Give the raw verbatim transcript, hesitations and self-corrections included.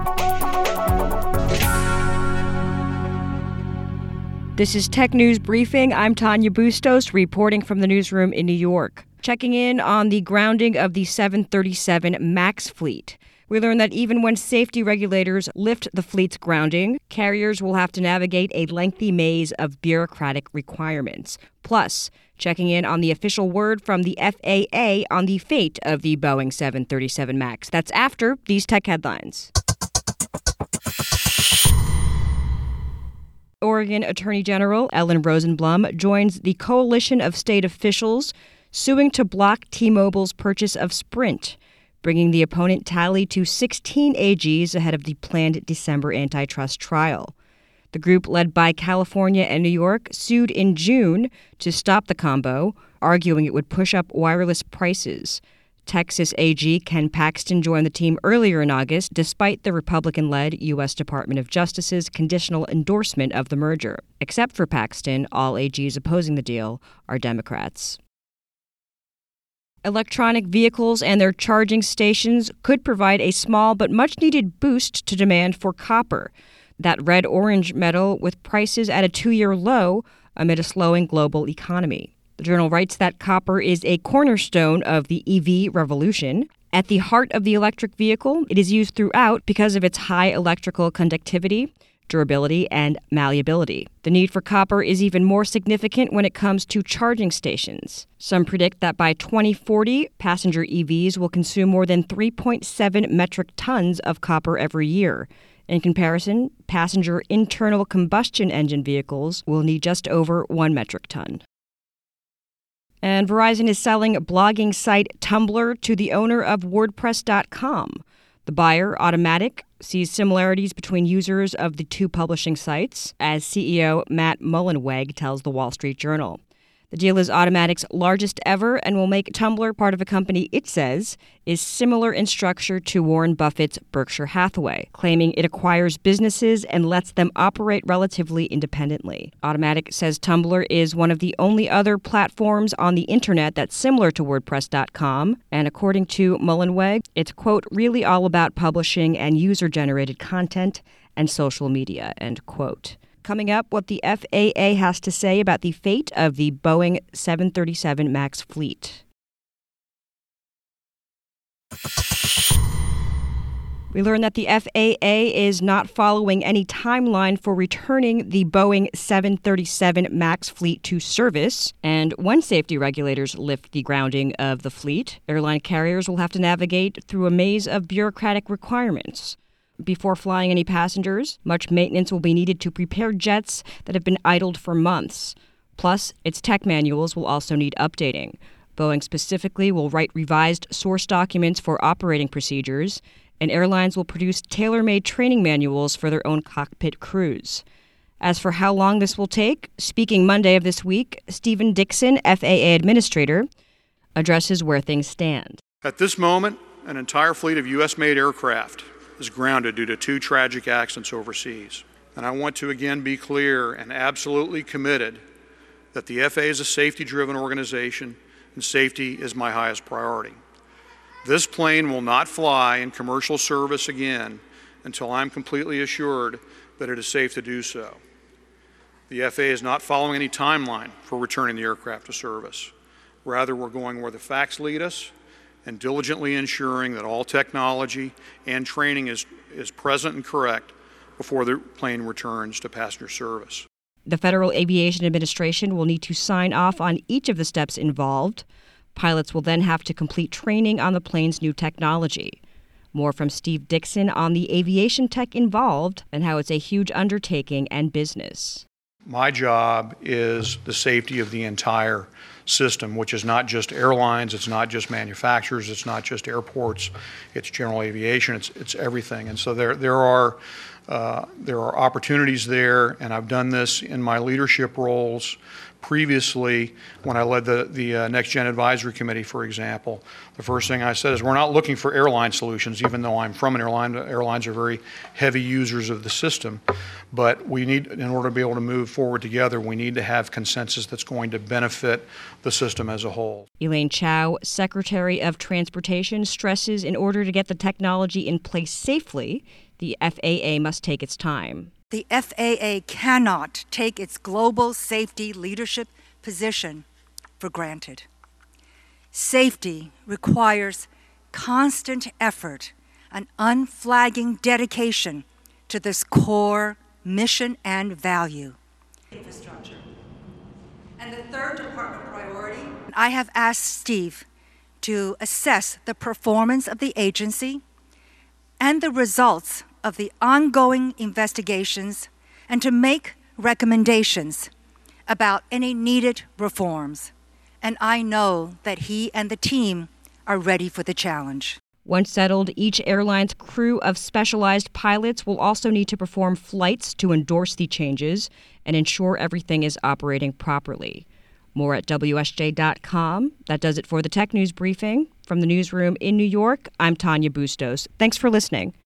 This is Tech News Briefing. I'm Tanya Bustos, reporting from the newsroom in New York. Checking in on the grounding of the seven thirty-seven MAX fleet. We learned that even when safety regulators lift the fleet's grounding, carriers will have to navigate a lengthy maze of bureaucratic requirements. Plus, checking in on the official word from the F A A on the fate of the Boeing seven thirty-seven MAX. That's after these tech headlines. Oregon Attorney General Ellen Rosenblum joins the coalition of state officials suing to block T-Mobile's purchase of Sprint, bringing the opponent tally to sixteen A Gs ahead of the planned December antitrust trial. The group, led by California and New York, sued in June to stop the combo, arguing it would push up wireless prices. Texas A G Ken Paxton joined the team earlier in August, despite the Republican-led U S Department of Justice's conditional endorsement of the merger. Except for Paxton, all A Gs opposing the deal are Democrats. Electronic vehicles and their charging stations could provide a small but much-needed boost to demand for copper, that red-orange metal with prices at a two-year low amid a slowing global economy. The Journal writes that copper is a cornerstone of the E V revolution. At the heart of the electric vehicle, it is used throughout because of its high electrical conductivity, durability, and malleability. The need for copper is even more significant when it comes to charging stations. Some predict that by twenty forty, passenger E Vs will consume more than three point seven metric tons of copper every year. In comparison, passenger internal combustion engine vehicles will need just over one metric ton. And Verizon is selling blogging site Tumblr to the owner of WordPress dot com. The buyer, Automattic, sees similarities between users of the two publishing sites, as C E O Matt Mullenweg tells the Wall Street Journal. The deal is Automattic's largest ever and will make Tumblr part of a company it says is similar in structure to Warren Buffett's Berkshire Hathaway, claiming it acquires businesses and lets them operate relatively independently. Automattic says Tumblr is one of the only other platforms on the internet that's similar to WordPress dot com, and according to Mullenweg, it's, quote, really all about publishing and user-generated content and social media, end quote. Coming up, what the F A A has to say about the fate of the Boeing seven thirty-seven MAX fleet. We learned that the F A A is not following any timeline for returning the Boeing seven thirty-seven MAX fleet to service. And when safety regulators lift the grounding of the fleet, airline carriers will have to navigate through a maze of bureaucratic requirements. Before flying any passengers, much maintenance will be needed to prepare jets that have been idled for months. Plus, its tech manuals will also need updating. Boeing specifically will write revised source documents for operating procedures, and airlines will produce tailor-made training manuals for their own cockpit crews. As for how long this will take, speaking Monday of this week, Stephen Dixon, F A A administrator, addresses where things stand. At this moment, an entire fleet of U S-made aircraft is grounded due to two tragic accidents overseas. And I want to again be clear and absolutely committed that the F A A is a safety-driven organization and safety is my highest priority. This plane will not fly in commercial service again until I'm completely assured that it is safe to do so. The F A A is not following any timeline for returning the aircraft to service. Rather, we're going where the facts lead us and diligently ensuring that all technology and training is, is present and correct before the plane returns to passenger service. The Federal Aviation Administration will need to sign off on each of the steps involved. Pilots will then have to complete training on the plane's new technology. More from Steve Dixon on the aviation tech involved and how it's a huge undertaking and business. My job is the safety of the entire system, which is not just airlines, it's not just manufacturers, it's not just airports, it's general aviation, it's it's everything. And so there there are uh, there are opportunities there, and I've done this in my leadership roles previously when I led the, the uh, Next Gen Advisory Committee, for example. The first thing I said is we're not looking for airline solutions, even though I'm from an airline. Airlines are very heavy users of the system. But we need, in order to be able to move forward together, we need to have consensus that's going to benefit the system as a whole. Elaine Chao, Secretary of Transportation, stresses in order to get the technology in place safely, The F A A must take its time. The F A A cannot take its global safety leadership position for granted. Safety requires constant effort and unflagging dedication to this core mission and value. Infrastructure. And the third department priority, I have asked Steve to assess the performance of the agency and the results of the ongoing investigations and to make recommendations about any needed reforms. And I know that he and the team are ready for the challenge. Once settled, each airline's crew of specialized pilots will also need to perform flights to endorse the changes and ensure everything is operating properly. More at W S J dot com. That does it for the Tech News Briefing. From the newsroom in New York, I'm Tanya Bustos. Thanks for listening.